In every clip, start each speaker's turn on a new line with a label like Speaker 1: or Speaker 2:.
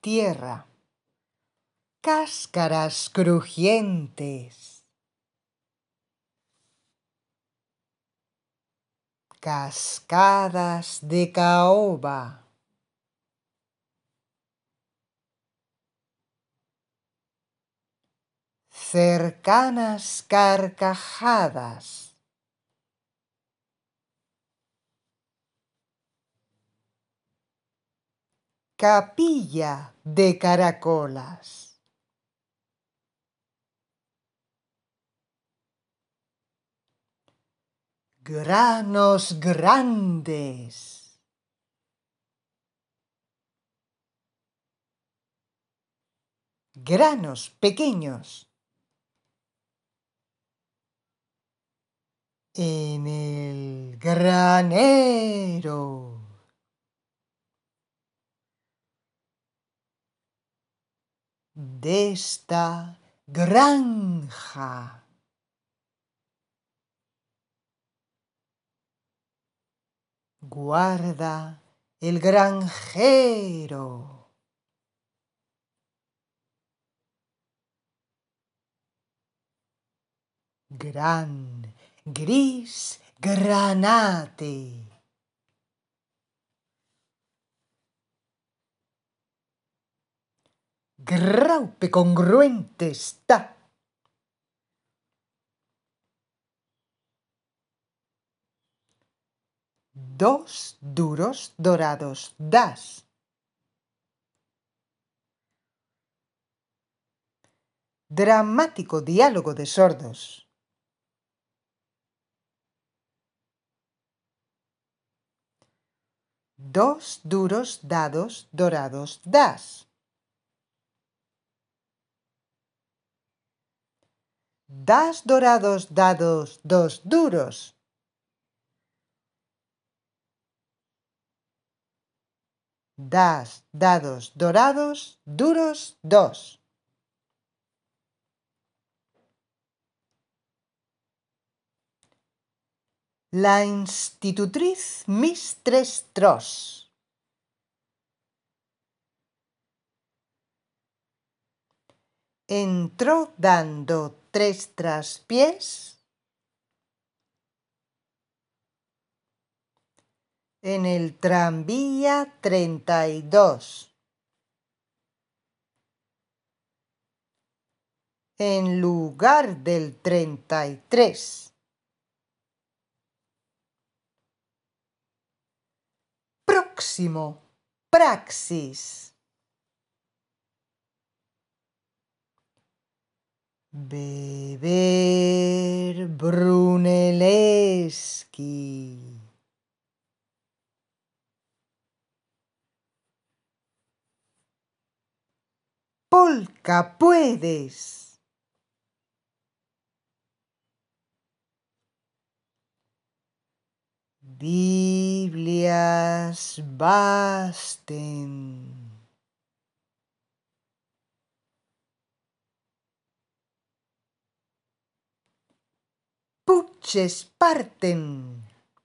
Speaker 1: tierra, cáscaras crujientes, cascadas de caoba, cercanas carcajadas, capilla de caracolas, granos grandes, granos pequeños, en el granero, de esta granja. Guarda el granjero. Gran, gris, granate. Graupe congruente está. Dos duros dorados das. Dramático diálogo de sordos. Dos duros dados dorados das. Das dorados dados dos duros. Das dados dorados duros dos. La institutriz Mistress Tross. Entró dando 3 traspiés en el tranvía 32, en lugar del 33. Próximo, praxis. Beber Brunelleschi. Polka puedes. Biblias basten. Puches parten.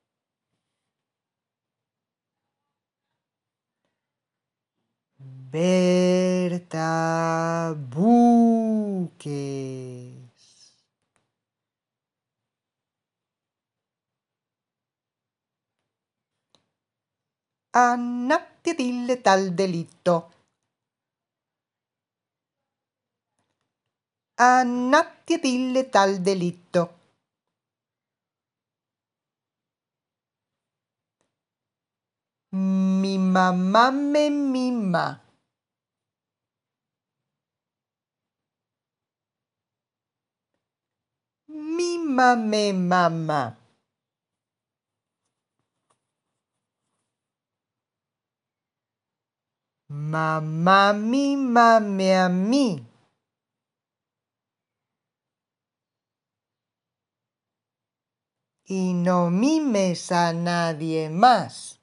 Speaker 1: Berta buques. Annattiatille tal delitto. Annattiatille tal delitto. Mi mamá me mima. Mímame, mamá. Mamá mímame a mí. Y no mimes a nadie más.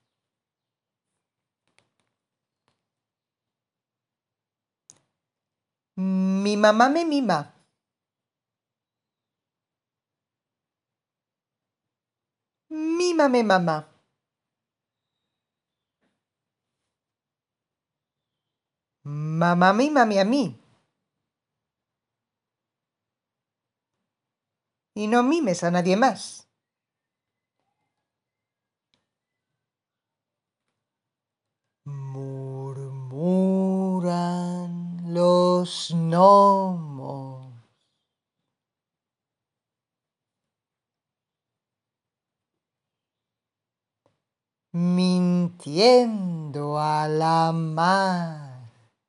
Speaker 1: Mi mamá me mima. Mímame, mamá. Mamá mí, mami a mí. Y no mimes a nadie más. Murmuran los gnomos. Mintiendo a la mar.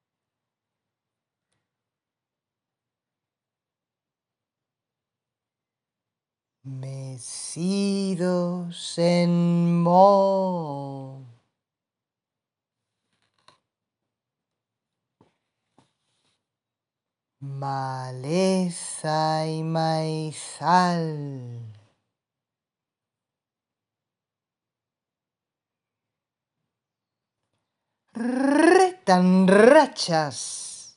Speaker 1: Mecidos en moho. Maleza y maizal. Retan rachas.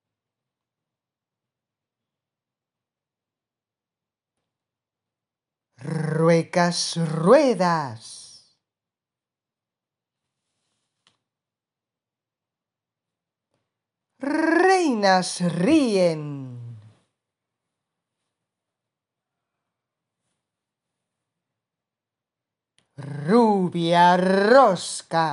Speaker 1: Ruecas ruedas. Reinas ríen. Rubia rosca.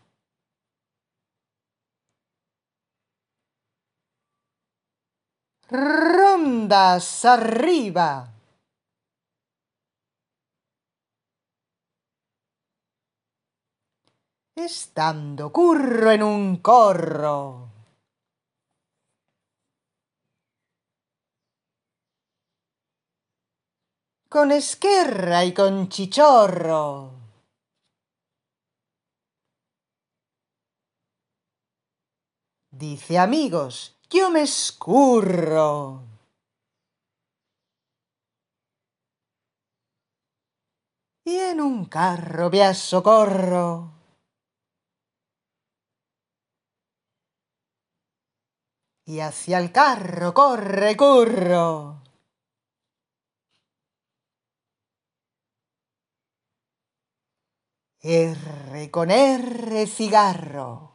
Speaker 1: Rondas arriba. Estando curro en un corro. Con esquerra y con chichorro. Dice amigos, yo me escurro. Y en un carro ve a socorro. Y hacia el carro corre curro. R con R cigarro.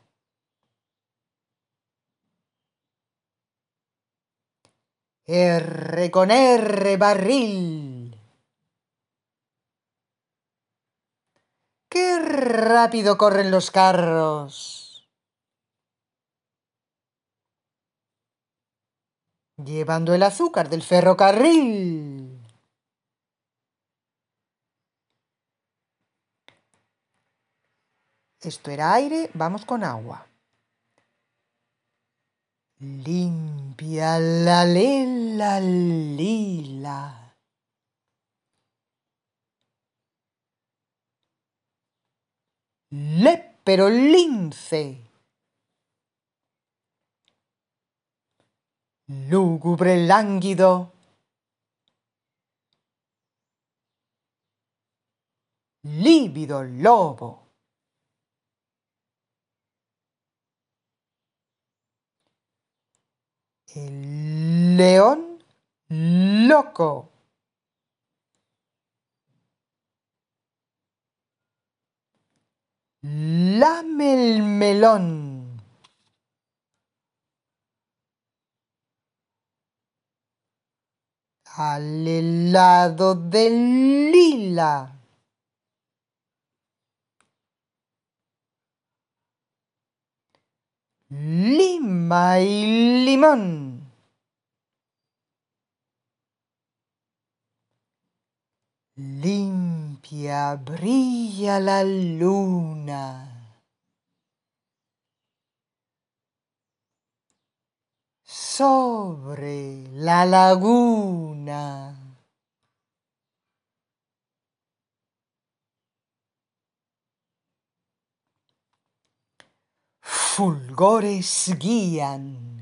Speaker 1: R con R barril. ¡Qué rápido corren los carros! Llevando el azúcar del ferrocarril. Esto era aire, vamos con agua. Limpia la lela lila. Lépero lince. Lúgubre lánguido. Lívido lobo. El león loco. Lame el melón. Al helado del lila. Lima y limón. Limpia brilla la luna. Sobre la laguna. Fulgores guían.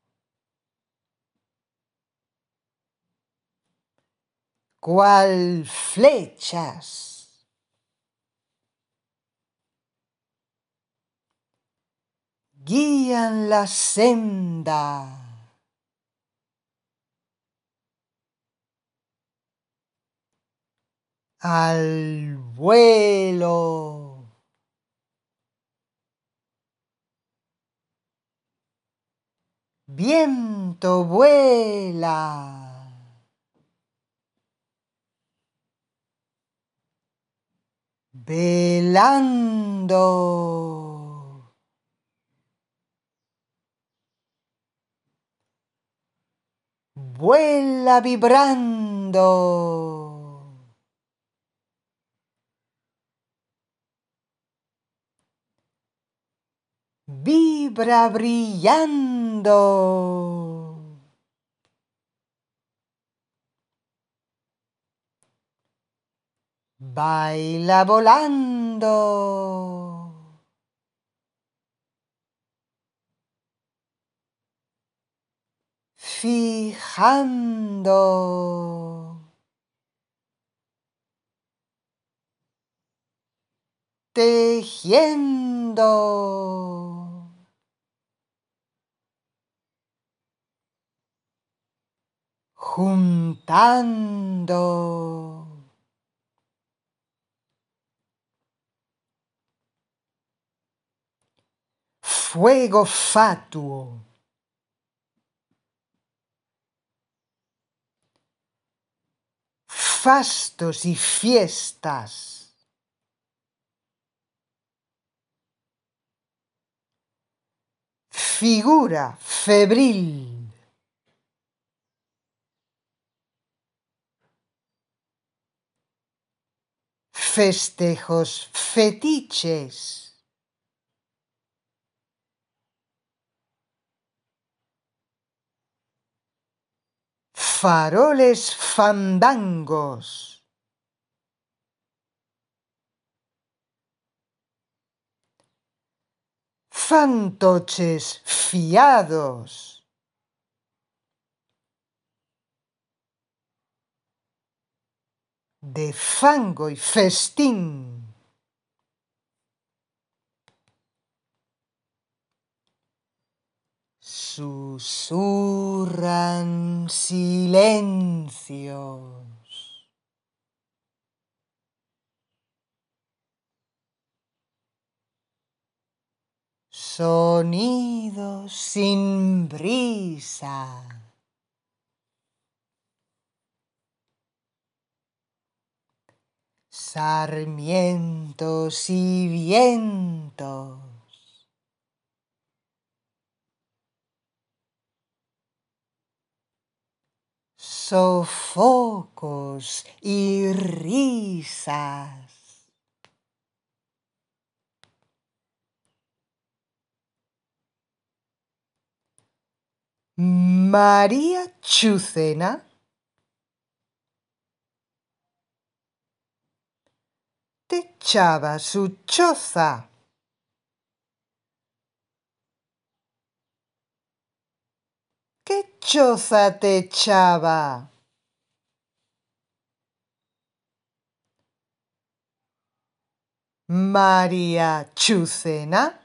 Speaker 1: Cual flechas. Guían la senda. Al vuelo. Viento vuela. Velando. Vuela vibrando. Vibra brillando. Baila volando. Fijando. Tejiendo. Juntando. Fuego fatuo. Fastos y fiestas. Figura febril. Festejos fetiches. Faroles fandangos. Fantoches fiados. De fango y festín. Susurran silencios. Sonidos sin brisa. Sarmientos y vientos. Sofocos y risas. María Chucena techaba su choza. ¿Qué choza techaba? María Chucena.